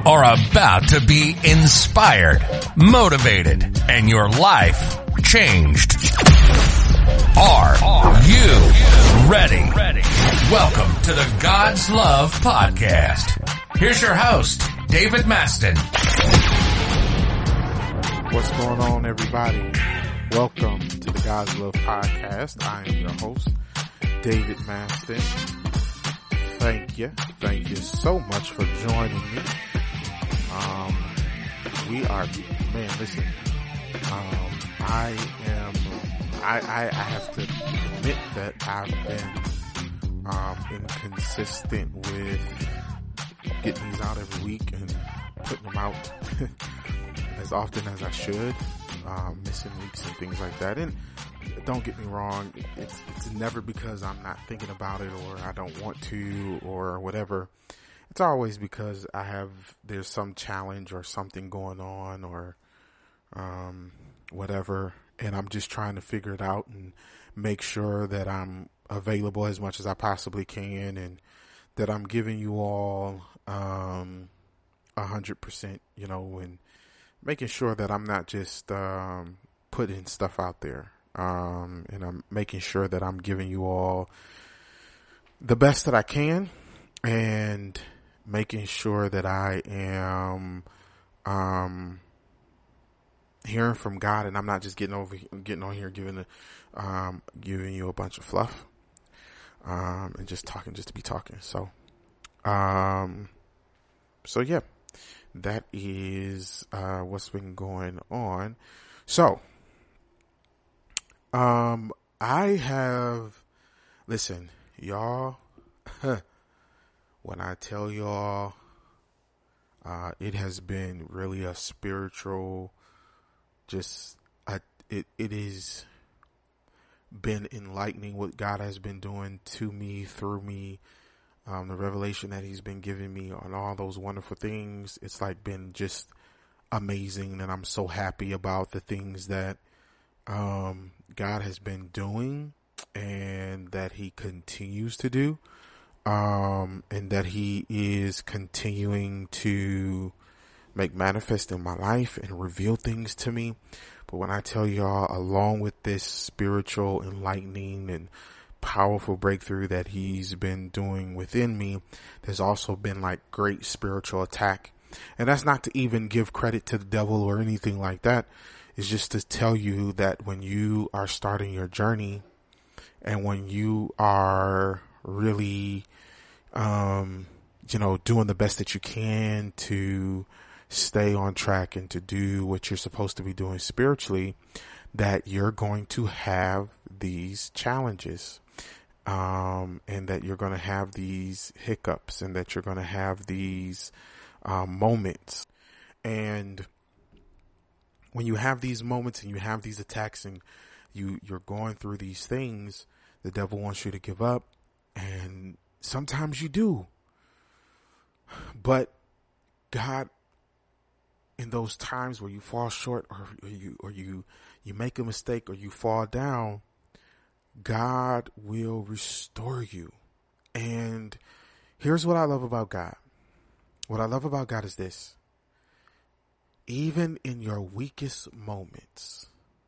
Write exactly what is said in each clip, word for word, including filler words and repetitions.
are about to be inspired, motivated, and your life changed. Are you ready? Welcome to the God's Love Podcast. Here's your host, David Maston. What's going on, everybody? Welcome to the God's Love Podcast. I am your host, David Maston. Thank you. Thank you so much for joining me. Um, we are, man, listen, um, I am, I, I, I have to admit that I've been, um, inconsistent with getting these out every week and putting them out as often as I should, um, missing weeks and things like that. And don't get me wrong, it's, it's never because I'm not thinking about it or I don't want to or whatever. It's always because I have, there's some challenge or something going on or, um, whatever. And I'm just trying to figure it out and make sure that I'm available as much as I possibly can and that I'm giving you all, um, a hundred percent, you know, and making sure that I'm not just, um, putting stuff out there. Um, and I'm making sure that I'm giving you all the best that I can and making sure that I am, um, hearing from God and I'm not just getting over, getting on here, giving, a, um, giving you a bunch of fluff, um, and just talking just to be talking. So, um, so yeah, that is, uh, what's been going on. So, um, I have, listen, y'all, when I tell y'all, uh, it has been really a spiritual, just, I, it, it is been enlightening what God has been doing to me, through me, um, the revelation that he's been giving me on all those wonderful things. It's like been just amazing. And I'm so happy about the things that, um, God has been doing and that he continues to do. Um, and that he is continuing to make manifest in my life and reveal things to me. But when I tell y'all, along with this spiritual enlightening and powerful breakthrough that he's been doing within me, there's also been like great spiritual attack. And that's not to even give credit to the devil or anything like that. It's just to tell you that when you are starting your journey and when you are really, um, you know, doing the best that you can to stay on track and to do what you're supposed to be doing spiritually, that you're going to have these challenges, um, and that you're going to have these hiccups and that you're going to have these, um, moments. And when you have these moments and you have these attacks and you, you're going through these things, the devil wants you to give up. And sometimes you do. But God, in those times where you fall short or, or you, or you, you make a mistake or you fall down, God will restore you. And here's what I love about God. What I love about God is this. Even in your weakest moments,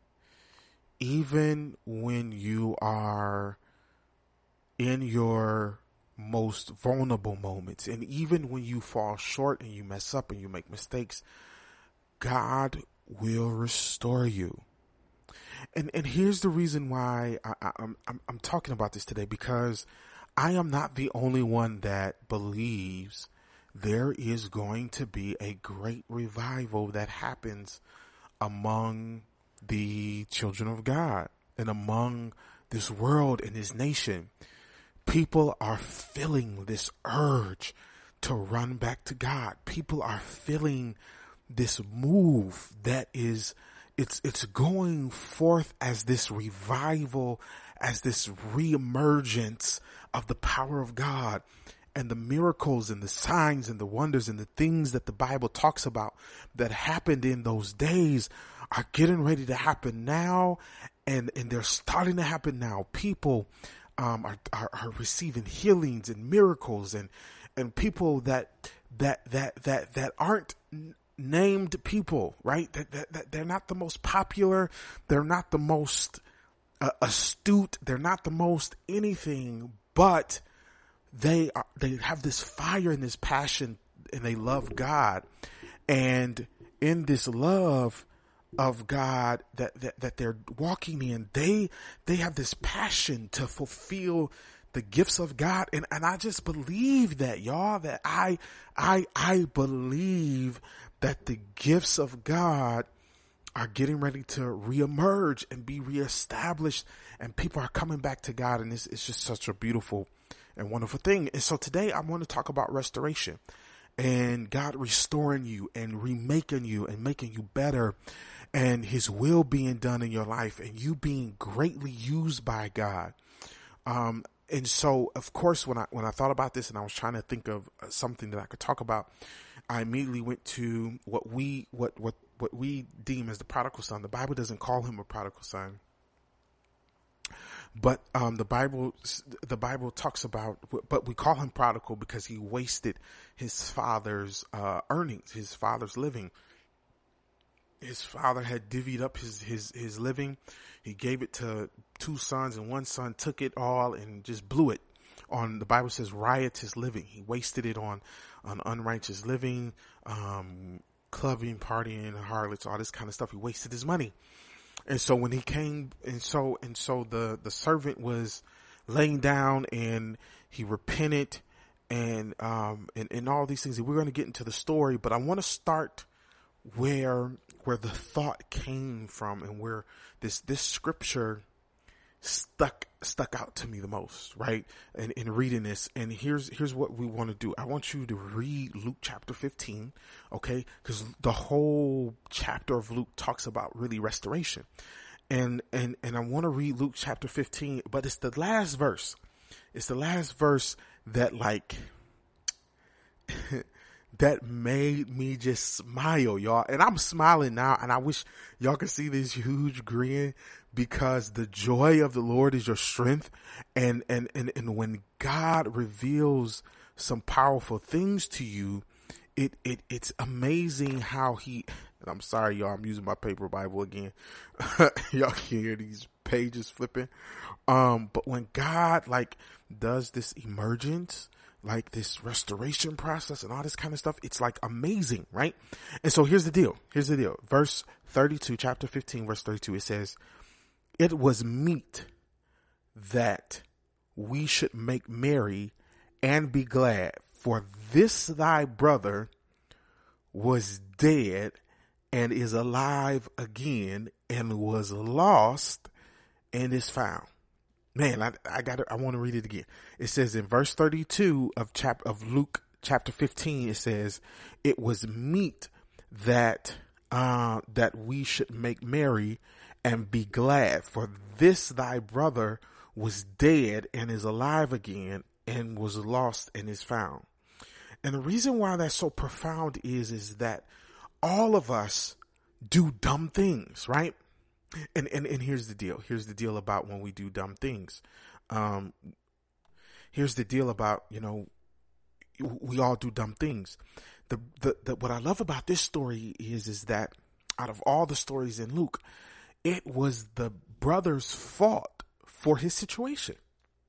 even when you are in your most vulnerable moments, and even when you fall short and you mess up and you make mistakes, God will restore you. And and here's the reason why I, I, I'm, I'm I'm talking about this today, because I am not the only one that believes there is going to be a great revival that happens among the children of God and among this world and this nation. People are feeling this urge to run back to God. People are feeling this move that is, it's, it's going forth as this revival, as this reemergence of the power of God. And the miracles and the signs and the wonders and the things that the Bible talks about that happened in those days are getting ready to happen now. And, and they're starting to happen now. People, um, are, are, are receiving healings and miracles, and, and people that that, that, that, that aren't named people, right? That, that, that they're not the most popular. They're not the most uh, astute. They're not the most anything, but they are, they have this fire and this passion, and they love God. And in this love of God that, that, that they're walking in, they, they have this passion to fulfill the gifts of God. And, and I just believe that, y'all, that I, I, I believe that the gifts of God are getting ready to reemerge and be reestablished, and people are coming back to God. And it's, it's just such a beautiful and wonderful thing. And so today I want to talk about restoration and God restoring you and remaking you and making you better, and his will being done in your life, and you being greatly used by God. Um, and so of course, when I, when I thought about this and I was trying to think of something that I could talk about, I immediately went to what we, what, what, what we deem as the prodigal son. The Bible doesn't call him a prodigal son, but, um, the Bible, the Bible talks about, but we call him prodigal because he wasted his father's, uh, earnings, his father's living. His father had divvied up his, his, his living. He gave it to two sons, and one son took it all and just blew it on, the Bible says, riotous living. He wasted it on, on unrighteous living, um, clubbing, partying, harlots, all this kind of stuff. He wasted his money. And so when he came, and so, and so the, the servant was laying down, and he repented, and, um, and, and all these things. And we're going to get into the story, but I want to start where, where the thought came from, and where this, this scripture stuck, stuck out to me the most, right? And in reading this, and here's, here's what we want to do. I want you to read Luke chapter fifteen, okay? Because the whole chapter of Luke talks about really restoration. And, and, and I want to read Luke chapter fifteen, but it's the last verse. It's the last verse that like, that made me just smile, y'all. And I'm smiling now, and I wish y'all could see this huge grin, because the joy of the Lord is your strength. And, and, and, and when God reveals some powerful things to you, it, it, it's amazing how he, and I'm sorry, y'all, I'm using my paper Bible again. Y'all can hear these pages flipping. Um, but when God like does this emergence, like this restoration process and all this kind of stuff, it's like amazing, right? And so here's the deal. Here's the deal. Verse thirty-two, chapter fifteen, verse thirty-two, it says, "It was meet that we should make merry and be glad, for this thy brother was dead and is alive again, and was lost and is found." Man, I, I got I want to read it again. It says in verse thirty-two of chap of Luke chapter fifteen, it says, "It was meet that, uh, that we should make merry and be glad, for this thy brother was dead and is alive again, and was lost and is found." And the reason why that's so profound is, is that all of us do dumb things, right? And, and, and here's the deal. Here's the deal about when we do dumb things. Um, here's the deal about, you know, we all do dumb things. The, the, the, what I love about this story is, is that out of all the stories in Luke, it was the brother's fault for his situation,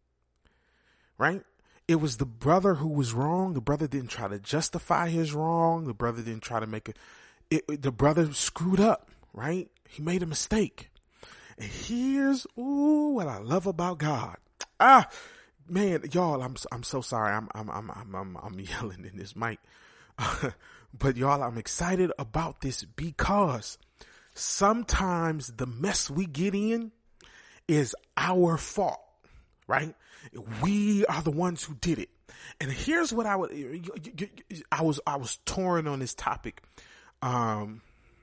right? It was the brother who was wrong. The brother didn't try to justify his wrong. The brother didn't try to make it, it the brother screwed up, right? He made a mistake. And here's, ooh, what I love about God. Ah, man, y'all, I'm, I'm so sorry. I'm, I'm, I'm, I'm, I'm, I'm yelling in this mic. But y'all, I'm excited about this because sometimes the mess we get in is our fault, right? We are the ones who did it. And here's what I would, I was, I was torn on this topic. Um,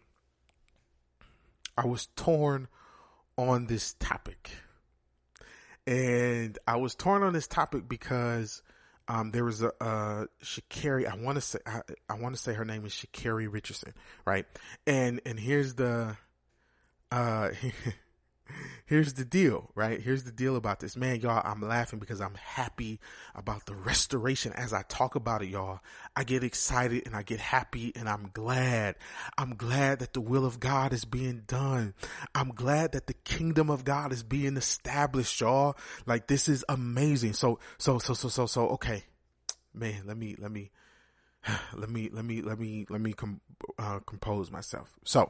I was torn on this topic, and I was torn on this topic because, um, there was a, uh, Sha'Carri, I want to say, I, I want to say her name is Sha'Carri Richardson, right? And, and here's the, uh, here's the deal, right? Here's the deal about this, man, y'all. I'm laughing because I'm happy about the restoration. As I talk about it, y'all, I get excited and I get happy and I'm glad. I'm glad that the will of God is being done. I'm glad that the kingdom of God is being established, y'all. Like, this is amazing. So, so, so, so, so, so, okay, man, let me, let me, let me, let me, let me, let me com- uh, compose myself. So,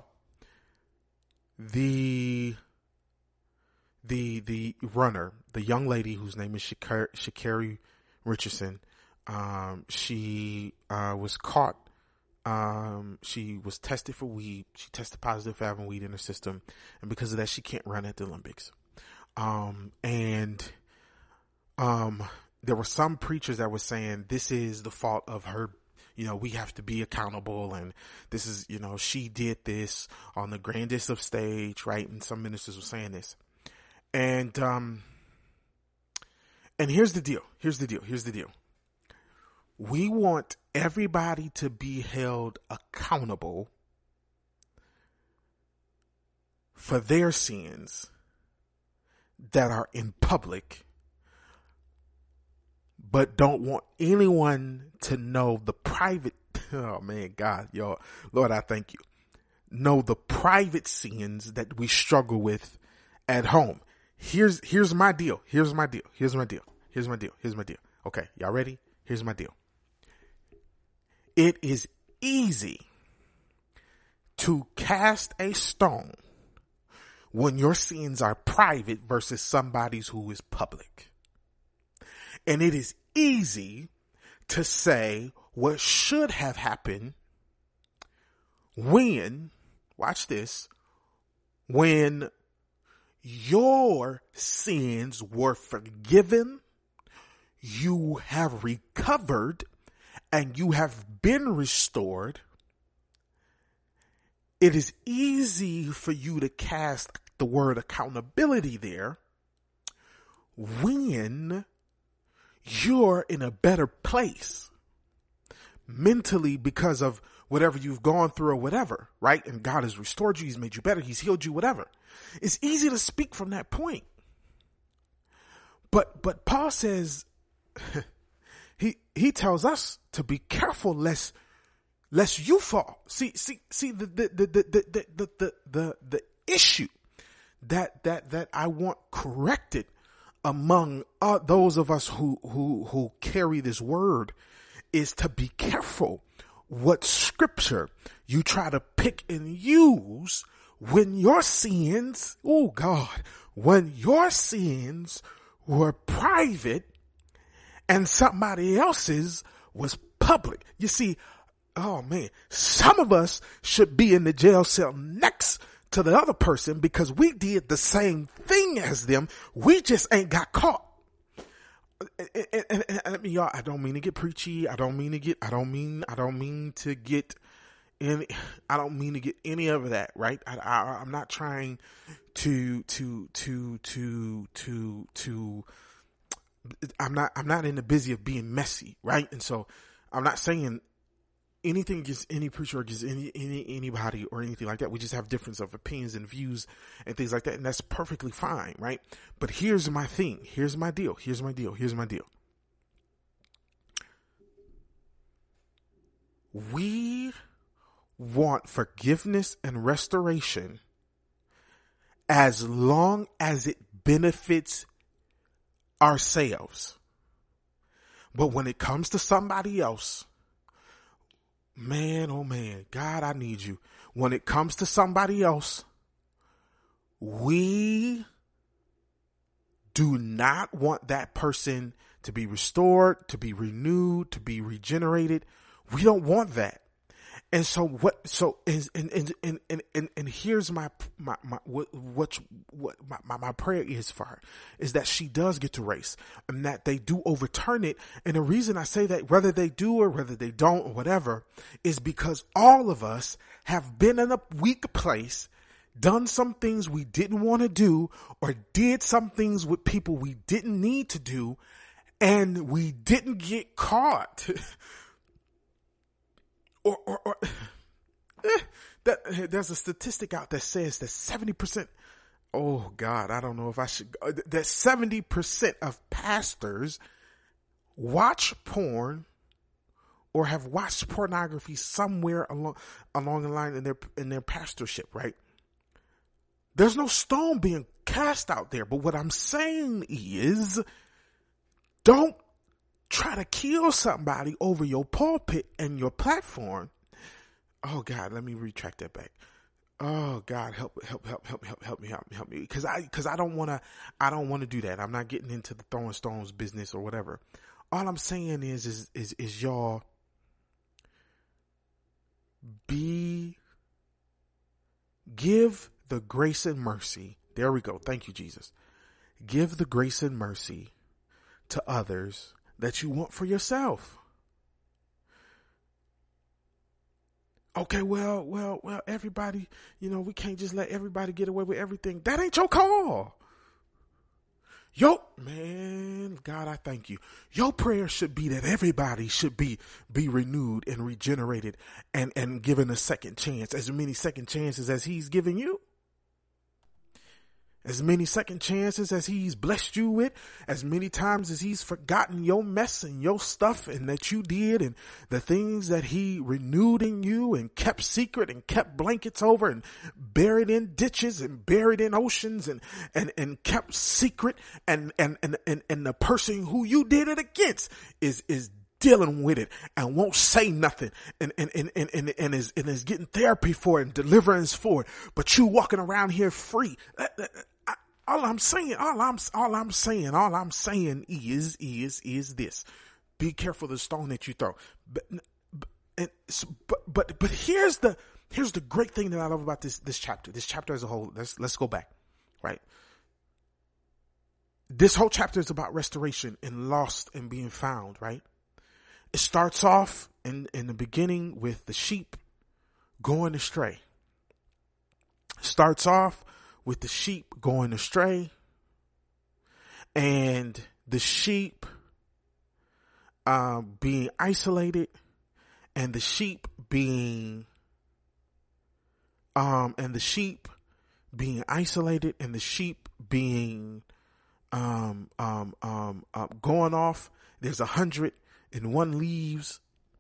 the, the, the runner, the young lady whose name is Shakari, Sha'Carri Richardson, um, she, uh, was caught, um, she was tested for weed. She tested positive for having weed in her system. And because of that, she can't run at the Olympics. Um, and, um, there were some preachers that were saying this is the fault of her. You know, we have to be accountable, and this is, you know, she did this on the grandest of stage, right? And some ministers were saying this. And, um, and here's the deal. Here's the deal. Here's the deal. We want everybody to be held accountable for their sins that are in public, but don't want anyone to know the private, oh man, God, y'all, Lord, I thank you. Know the private sins that we struggle with at home. Here's, here's my deal. Here's my deal. Here's my deal. Here's my deal. Here's my deal. Okay. Y'all ready? Here's my deal. It is easy to cast a stone when your sins are private versus somebody's who is public. And it is easy to say what should have happened when, watch this, when your sins were forgiven, you have recovered, and you have been restored. It is easy for you to cast the word accountability there when you're in a better place mentally because of whatever you've gone through or whatever, right? And God has restored you. He's made you better. He's healed you, whatever. It's easy to speak from that point. But, but Paul says, he, he tells us to be careful lest, lest you fall. See, see, see the, the, the, the, the, the, the, the, the issue that, that, that I want corrected among uh, those of us who, who, who carry this word is to be careful what scripture you try to pick and use when your sins, oh God, when your sins were private and somebody else's was public. You see, oh man, some of us should be in the jail cell next to the other person because we did the same thing as them. We just ain't got caught. And, and, and, and, and y'all, I don't mean to get preachy. I don't mean to get, I don't mean, I don't mean to get any, I don't mean to get any of that, right? I, I, I'm not trying to, to, to, to, to, to, I'm not, I'm not in the busy of being messy, right? And so I'm not saying anything against any preacher or against any, any, anybody or anything like that. We just have difference of opinions and views and things like that. And that's perfectly fine. Right. But here's my thing. Here's my deal. Here's my deal. Here's my deal. We want forgiveness and restoration as long as it benefits ourselves. But when it comes to somebody else, man, oh man, God, I need you. When it comes to somebody else, we do not want that person to be restored, to be renewed, to be regenerated. We don't want that. And so what, so, and, and, and, and, and, and here's my, my, my, what, what, what my, my, my prayer is for her is that she does get to race and that they do overturn it. And the reason I say that, whether they do or whether they don't or whatever, is because all of us have been in a weak place, done some things we didn't want to do, or did some things with people we didn't need to do, and we didn't get caught. Or, or, or eh, that, there's a statistic out that says that seventy percent oh God, I don't know if I should, that seventy percent of pastors watch porn or have watched pornography somewhere along, along the line in their, in their pastorship, right? There's no stone being cast out there. But what I'm saying is, don't try to kill somebody over your pulpit and your platform. Oh God, let me retract that back. Oh God, help, help, help, help, help, help me, help me, help me. Cause I, cause I don't want to, I don't want to do that. I'm not getting into the throwing stones business or whatever. All I'm saying is, is, is, is y'all be, give the grace and mercy. There we go. Thank you, Jesus. Give the grace and mercy to others that you want for yourself. Okay, well, well, well, everybody, you know, we can't just let everybody get away with everything. That ain't your call. Yo, man, God, I thank you. Your prayer should be that everybody should be, be renewed and regenerated and, and given a second chance, as many second chances as he's given you. As many second chances as he's blessed you with, as many times as he's forgotten your mess and your stuff and that you did and the things that he renewed in you and kept secret and kept blankets over and buried in ditches and buried in oceans and, and, and kept secret and, and, and, and, and the person who you did it against is, is dealing with it and won't say nothing and, and, and, and, and, and is, and is getting therapy for it and deliverance for it. But you walking around here free. All I'm saying, all I'm, all I'm saying, all I'm saying is, is, is this. Be careful of the stone that you throw. But, and, but, but, but here's the, here's the great thing that I love about this, this chapter, this chapter as a whole. Let's, let's go back, right? This whole chapter is about restoration and lost and being found, right? It starts off in, in the beginning with the sheep going astray. Starts off with the sheep going astray and the sheep um, being isolated and the sheep being um and the sheep being isolated and the sheep being um um um uh, going off. There's a hundred and one leaves,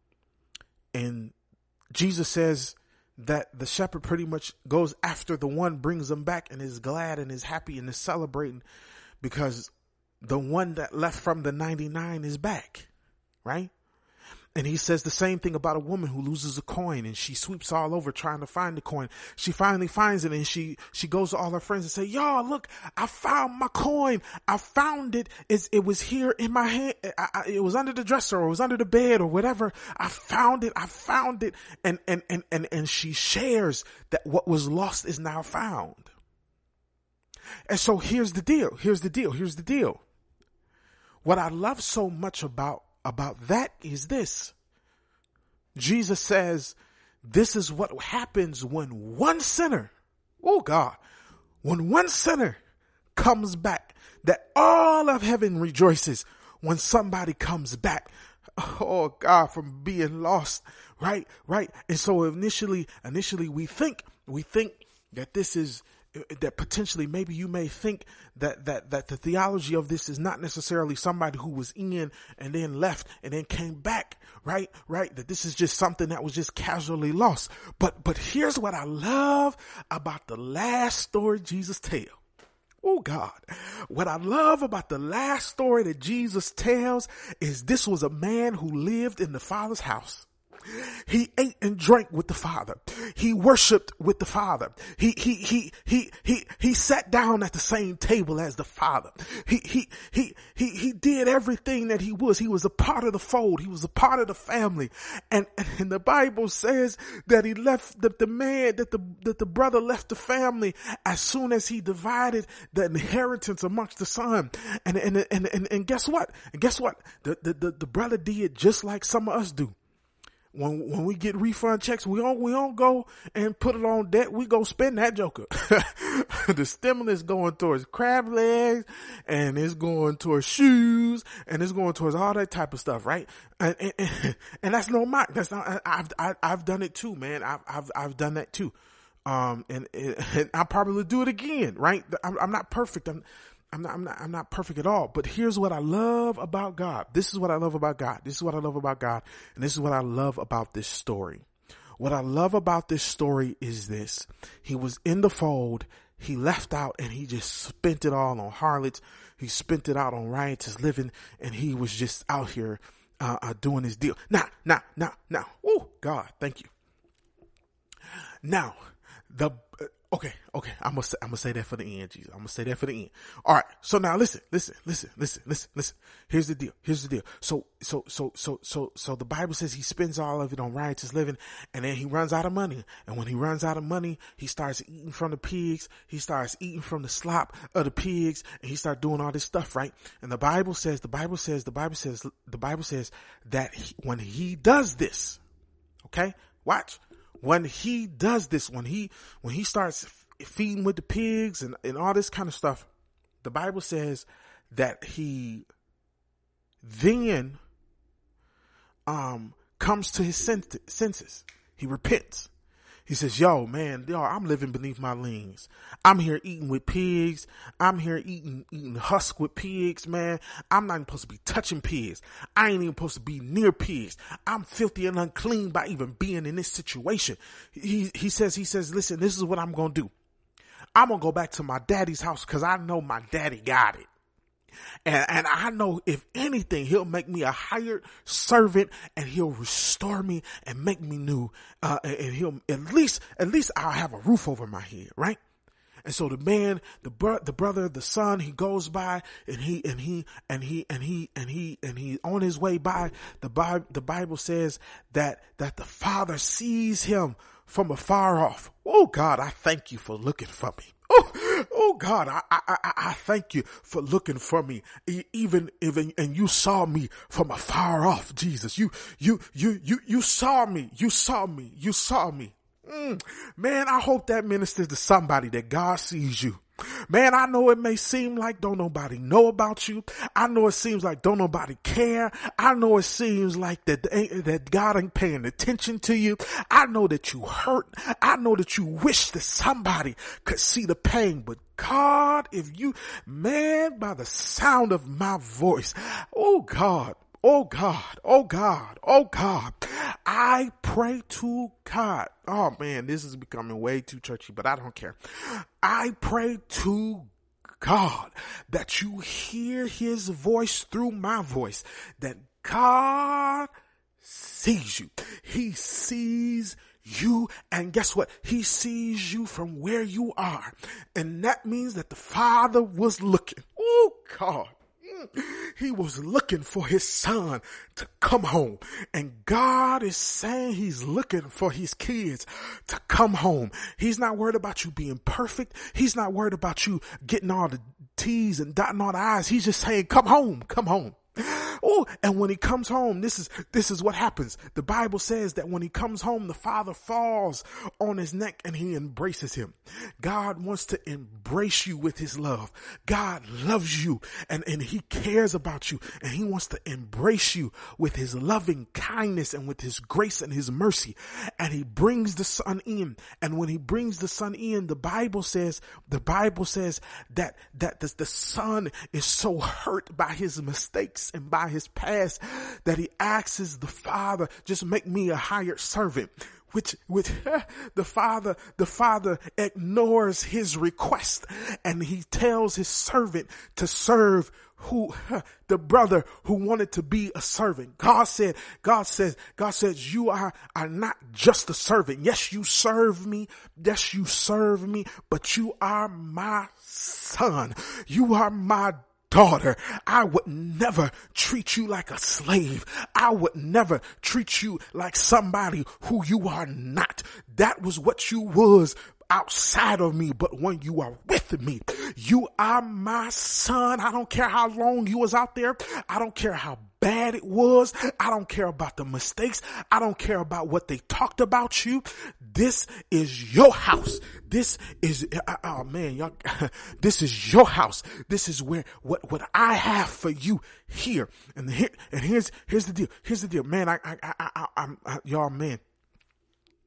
and Jesus says that the shepherd pretty much goes after the one, brings them back, and is glad and is happy and is celebrating because the one that left from the ninety-nine is back, right? And he says the same thing about a woman who loses a coin and she sweeps all over trying to find the coin. She finally finds it and she, she goes to all her friends and say, y'all, look, I found my coin. I found it. It's, it was here in my hand. I, I, it was under the dresser or it was under the bed or whatever. I found it. I found it. And, and, and, and, and she shares that what was lost is now found. And so here's the deal. Here's the deal. Here's the deal. What I love so much about About that is this. Jesus says, this is what happens when one sinner, oh God, when one sinner comes back, that all of heaven rejoices when somebody comes back. Oh God, from being lost, right? Right. And so initially, initially we think, we think that this is, that potentially maybe you may think that, that, that the theology of this is not necessarily somebody who was in and then left and then came back, right? Right. That this is just something that was just casually lost. But, but here's what I love about the last story Jesus tells. Oh God, what I love about the last story that Jesus tells is this was a man who lived in the Father's house. He ate and drank with the Father. He worshiped with the Father. He, he, he, he, he, he sat down at the same table as the Father. He, he, he, he, he did everything that he was. He was a part of the fold. He was a part of the family. And, and the Bible says that he left the, the man, that the, that the brother left the family as soon as he divided the inheritance amongst the son. And, and, and, and, and guess what? And guess what? The, the, the, the brother did just like some of us do. When, when we get refund checks, we don't, we don't go and put it on debt. We go spend that joker. The stimulus going towards crab legs and it's going towards shoes and it's going towards all that type of stuff. Right. And, and, and that's no mock. That's not, I've, I, I've done it too, man. I've, I've, I've done that too. Um, and, and I'll probably do it again, right? I'm, I'm not perfect. I'm, I'm not, I'm not, I'm not perfect at all. But here's what I love about God. This is what I love about God. This is what I love about God. And this is what I love about this story. What I love about this story is this. He was in the fold. He left out and he just spent it all on harlots. He spent it out on riotous living, and he was just out here, uh, uh doing his deal. Now, now, now, now. Oh, God, thank you. Now, the, uh, okay, okay, I'm gonna say, I'm gonna say that for the end, Jesus. I'm gonna say that for the end. All right. So now listen, listen, listen, listen, listen, listen. Here's the deal. Here's the deal. So, so, so, so, so, so the Bible says he spends all of it on riotous living, and then he runs out of money. And when he runs out of money, he starts eating from the pigs. He starts eating from the slop of the pigs, and he starts doing all this stuff, right? And the Bible says, the Bible says, the Bible says, the Bible says that he, when he does this, okay, watch. When he does this, when he, when he starts feeding with the pigs and, and all this kind of stuff, the Bible says that he then, um, comes to his senses. He repents. He says, yo, man, yo, I'm living beneath my liens. I'm here eating with pigs. I'm here eating, eating husk with pigs, man. I'm not even supposed to be touching pigs. I ain't even supposed to be near pigs. I'm filthy and unclean by even being in this situation. He, he says, he says, listen, this is what I'm going to do. I'm going to go back to my daddy's house because I know my daddy got it. And, and I know if anything, he'll make me a hired servant and he'll restore me and make me new. Uh, and he'll at least, at least I'll have a roof over my head. Right. And so the man, the bro, the brother, the son, he goes by and he, and he, and he, and he, and he, and he on his way by. The Bible, the Bible says that, that the father sees him from afar off. Oh God, I thank you for looking for me. Oh, oh God, I, I, I, I thank you for looking for me. Even, even, and you saw me from afar off, Jesus. You, you, you, you, you saw me. You saw me. You saw me. Mm, man, I hope that ministers to somebody that God sees you. Man, I know it may seem like don't nobody know about you. I know it seems like don't nobody care. I know it seems like that, that God ain't paying attention to you. I know that you hurt. I know that you wish that somebody could see the pain, but God, if you, man, by the sound of my voice, oh God, oh God, oh God, oh God, I pray to God. Oh man, this is becoming way too churchy, but I don't care. I pray to God that you hear his voice through my voice, that God sees you. He sees you. And guess what? He sees you from where you are. And that means that the Father was looking. Oh God. He was looking for his son to come home. And God is saying he's looking for his kids to come home. He's not worried about you being perfect. He's not worried about you getting all the T's and dotting all the I's. He's just saying, come home, come home. Oh, and when he comes home, this is, this is what happens. The Bible says that when he comes home, the father falls on his neck and he embraces him. God wants to embrace you with his love. God loves you and, and he cares about you, and he wants to embrace you with his loving kindness and with his grace and his mercy. And he brings the son in. And when he brings the son in, the Bible says, the Bible says that, that the, the son is so hurt by his mistakes and by his past that he asks the father, just make me a hired servant. Which, which the father, the father ignores his request, and he tells his servant to serve who, the brother who wanted to be a servant. God said, God says, God says, you are, are not just a servant. Yes, you serve me. Yes, you serve me, but you are my son. You are my daughter. I would never treat you like a slave. I would never treat you like somebody who you are not. That was what you was outside of me, but when you are with me, you are my son. I don't care how long you was out there. I don't care how bad it was. I don't care about the mistakes. I don't care about what they talked about you. This is your house. This is, oh man, y'all, this is your house. This is where, what, what I have for you here. And here, and here's, here's the deal. Here's the deal, man. I, I, I, I, I'm, I, y'all, man.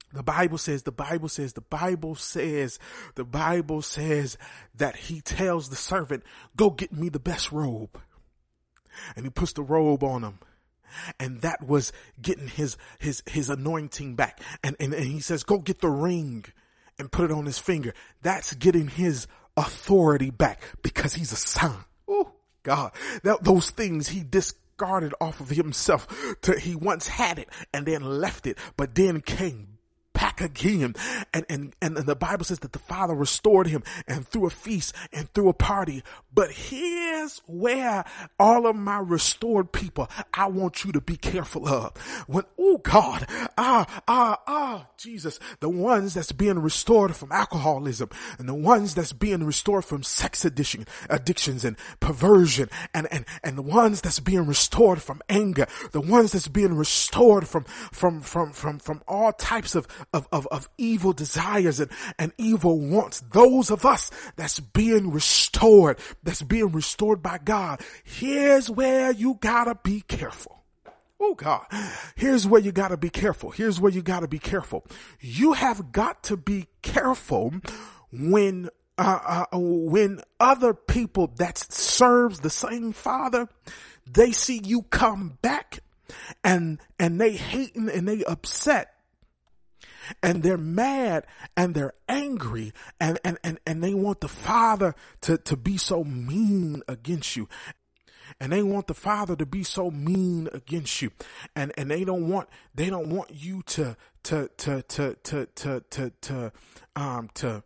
The Bible says, the Bible says, the Bible says, the Bible says that he tells the servant, go get me the best robe. And he puts the robe on him. And that was getting his, his, his anointing back. And, and, and he says, go get the ring and put it on his finger. That's getting his authority back because he's a son. Oh God, that, those things he discarded off of himself. To, he once had it and then left it, but then came back again. And, and, and the Bible says that the Father restored him and through a feast and through a party. But here's where all of my restored people, I want you to be careful of. When, oh God, ah, ah, ah, Jesus, the ones that's being restored from alcoholism and the ones that's being restored from sex addiction, addictions and perversion and, and, and the ones that's being restored from anger, the ones that's being restored from, from, from, from, from all types of Of, of, of evil desires and, and evil wants. Those of us that's being restored, that's being restored by God. Here's where you gotta be careful. Oh God, here's where you gotta be careful. Here's where you gotta be careful. You have got to be careful when uh, uh when other people that serves the same Father, they see you come back and and they hating and they upset. And they're mad and they're angry and, and, and, and they want the Father to, to be so mean against you. And they want the Father to be so mean against you. And, and they don't want, they don't want you to, to, to, to, to, to, to, to, um, to,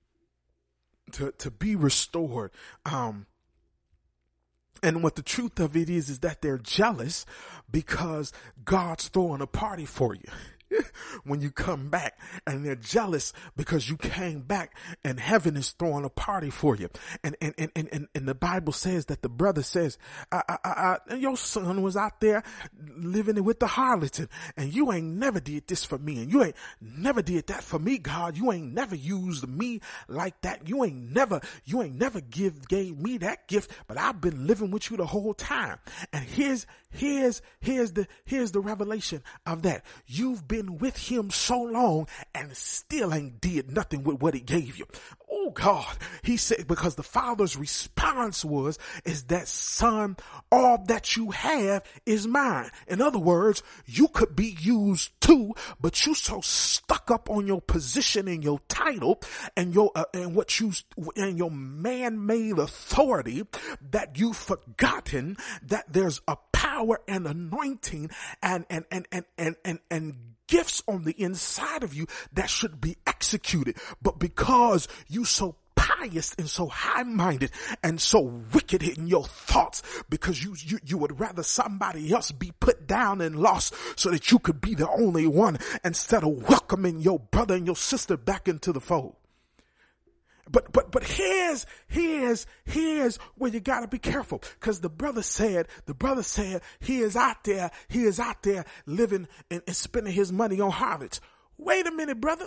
to, to be restored. Um, And what the truth of it is, is that they're jealous because God's throwing a party for you. When you come back, and they're jealous because you came back and heaven is throwing a party for you. And, and, and, and, and the Bible says that the brother says, I, I, I, your son was out there living with the harlot and you ain't never did this for me. And you ain't never did that for me, God. You ain't never used me like that. You ain't never, you ain't never give, gave me that gift, but I've been living with you the whole time. And here's, here's, here's the, here's the revelation of that. You've been with him so long and still ain't did nothing with what he gave you. Oh God, he said, because the Father's response was, is that son, all that you have is mine. In other words, you could be used too, but you so stuck up on your position and your title and your, uh, and what you, and your man-made authority that you've forgotten that there's a power and anointing and, and, and, and, and, and, and gifts on the inside of you that should be executed. But because you so pious and so high-minded and so wicked in your thoughts, because you, you, you would rather somebody else be put down and lost so that you could be the only one instead of welcoming your brother and your sister back into the fold. But, but, but here's, here's, here's where you gotta be careful. Cause the brother said, the brother said, he is out there, he is out there living and, and spending his money on harlots. Wait a minute, brother.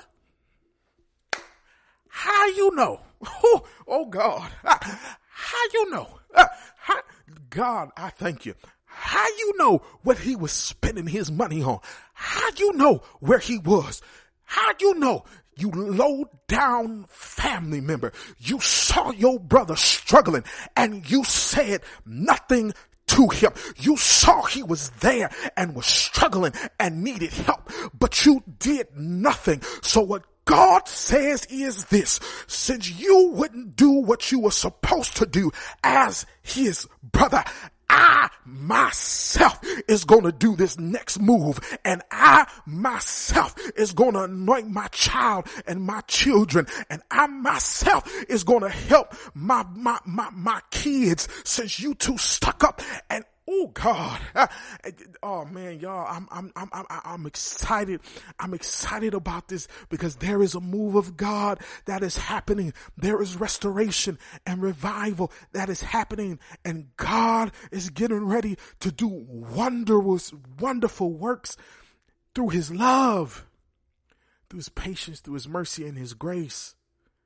How you know? Oh, oh God. How you know? Uh, how, God, I thank you. How you know what he was spending his money on? How you know where he was? How you know? You low down family member. You saw your brother struggling and you said nothing to him. You saw he was there and was struggling and needed help, but you did nothing. So what God says is this: since you wouldn't do what you were supposed to do as his brother, I myself is going to do this next move, and I myself is going to anoint my child and my children, and I myself is going to help my, my, my, my kids, since you two stuck up. And oh God, oh man, y'all, I'm, I'm, I'm, I'm, I'm excited. I'm excited about this because there is a move of God that is happening. There is restoration and revival that is happening, and God is getting ready to do wondrous, wonderful works through his love, through his patience, through his mercy and his grace.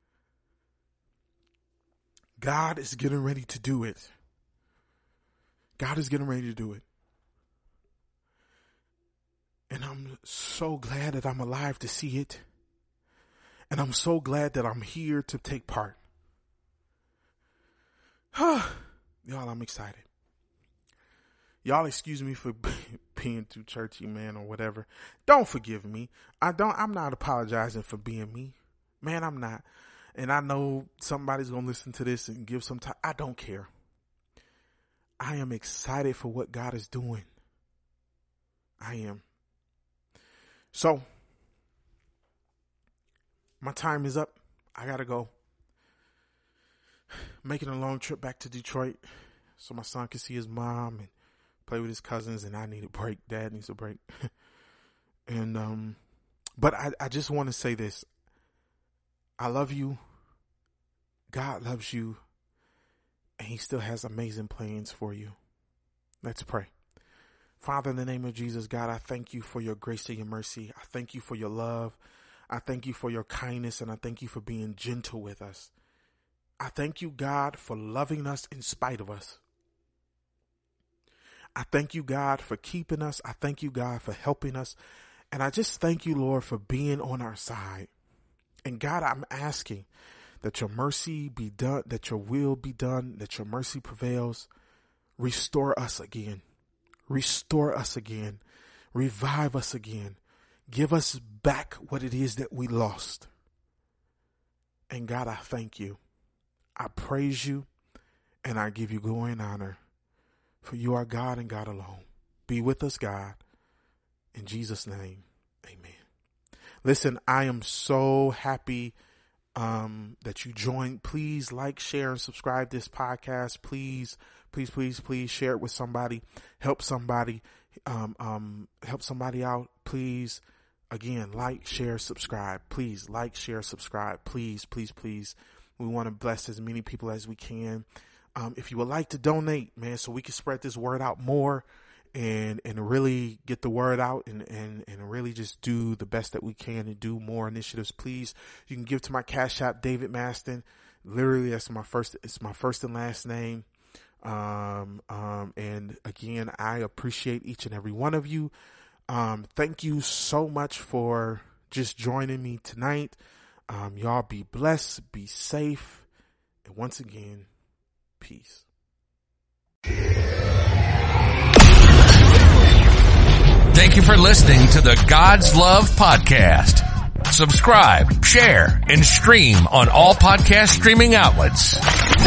God is getting ready to do it. God is getting ready to do it. And I'm so glad that I'm alive to see it. And I'm so glad that I'm here to take part. Y'all, I'm excited. Y'all excuse me for being too churchy, man, or whatever. Don't forgive me. I don't, I'm not apologizing for being me. Man, I'm not. And I know somebody's going to listen to this and give some time. I don't care. I am excited for what God is doing. I am. So, my time is up. I got to go. Making a long trip back to Detroit so my son can see his mom and play with his cousins, and I need a break. Dad needs a break. and, um, but I, I just want to say this. I love you. God loves you. And he still has amazing plans for you. Let's pray. Father, in the name of Jesus, God, I thank you for your grace and your mercy. I thank you for your love. I thank you for your kindness, and I thank you for being gentle with us. I thank you, God, for loving us in spite of us. I thank you, God, for keeping us. I thank you, God, for helping us. And I just thank you, Lord, for being on our side. And God, I'm asking that your mercy be done, that your will be done, that your mercy prevails. Restore us again. Restore us again. Revive us again. Give us back what it is that we lost. And God, I thank you. I praise you, and I give you glory and honor. For you are God and God alone. Be with us, God. In Jesus' name, amen. Listen, I am so happy um, that you joined. Please like, share, and subscribe this podcast. Please, please, please, please share it with somebody. Help somebody. Um, um, help somebody out. Please. Again, like, share, subscribe. Please like, share, subscribe. Please, please, please. We want to bless as many people as we can. Um, if you would like to donate, man, so we can spread this word out more and, and really get the word out and, and, and really just do the best that we can and do more initiatives, please. You can give to my Cash App, David Maston. Literally, that's my first, it's my first and last name. Um, um, and again, I appreciate each and every one of you. Um, thank you so much for just joining me tonight. Um, y'all be blessed, be safe, and once again, peace. Thank you for listening to the God's Love Podcast. Subscribe, share, and stream on all podcast streaming outlets.